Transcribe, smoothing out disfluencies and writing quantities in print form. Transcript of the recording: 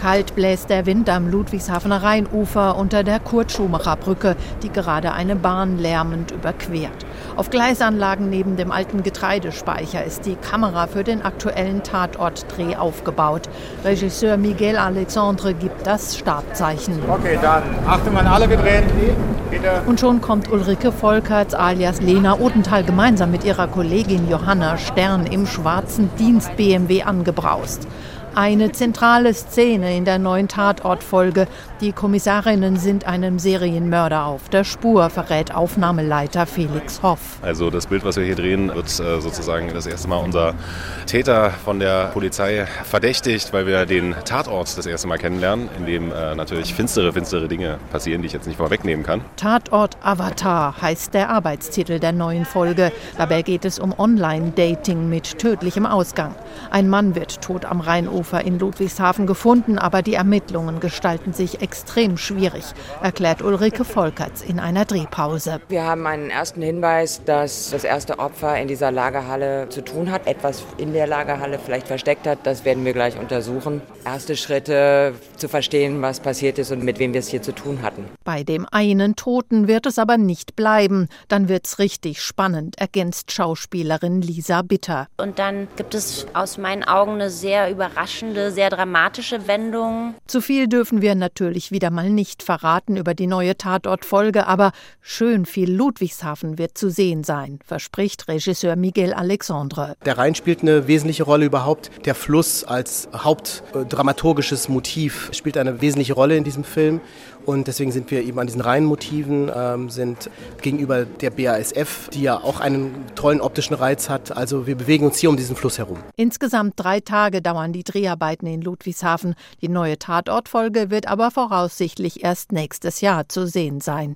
Kalt bläst der Wind am Ludwigshafener Rheinufer unter der Kurt-Schumacher-Brücke, die gerade eine Bahn lärmend überquert. Auf Gleisanlagen neben dem alten Getreidespeicher ist die Kamera für den aktuellen Tatortdreh aufgebaut. Regisseur Miguel Alexandre gibt das Startzeichen. Okay, dann Achtung an alle, wir drehen. Bitte. Und schon kommt Ulrike Volkerts alias Lena Odenthal gemeinsam mit ihrer Kollegin Johanna Stern im schwarzen Dienst-BMW angebraust. Eine zentrale Szene in der neuen Tatortfolge. Die Kommissarinnen sind einem Serienmörder auf der Spur, verrät Aufnahmeleiter Felix Hoff. Also das Bild, was wir hier drehen, wird sozusagen das erste Mal unser Täter von der Polizei verdächtigt, weil wir den Tatort das erste Mal kennenlernen, in dem natürlich finstere Dinge passieren, die ich jetzt nicht vorwegnehmen kann. Tatort Avatar heißt der Arbeitstitel der neuen Folge. Dabei geht es um Online-Dating mit tödlichem Ausgang. Ein Mann wird tot am Rheinufer in Ludwigshafen gefunden, aber die Ermittlungen gestalten sich extrem schwierig, erklärt Ulrike Volkerts in einer Drehpause. Wir haben einen ersten Hinweis, dass das erste Opfer in dieser Lagerhalle zu tun hat, etwas in der Lagerhalle vielleicht versteckt hat. Das werden wir gleich untersuchen. Erste Schritte zu verstehen, was passiert ist und mit wem wir es hier zu tun hatten. Bei dem einen Toten wird es aber nicht bleiben. Dann wird's richtig spannend, ergänzt Schauspielerin Lisa Bitter. Und dann gibt es aus meinen Augen eine sehr überraschende, sehr dramatische Wendung. Zu viel dürfen wir natürlich wieder mal nicht verraten über die neue Tatortfolge, aber schön viel Ludwigshafen wird zu sehen sein, verspricht Regisseur Miguel Alexandre. Der Rhein spielt eine wesentliche Rolle überhaupt. Der Fluss als hauptdramaturgisches Motiv spielt eine wesentliche Rolle in diesem Film. Und deswegen sind wir eben an diesen Rheinmotiven, sind gegenüber der BASF, die ja auch einen tollen optischen Reiz hat. Also wir bewegen uns hier um diesen Fluss herum. Insgesamt 3 Tage dauern die Dreharbeiten in Ludwigshafen. Die neue Tatortfolge wird aber voraussichtlich erst nächstes Jahr zu sehen sein.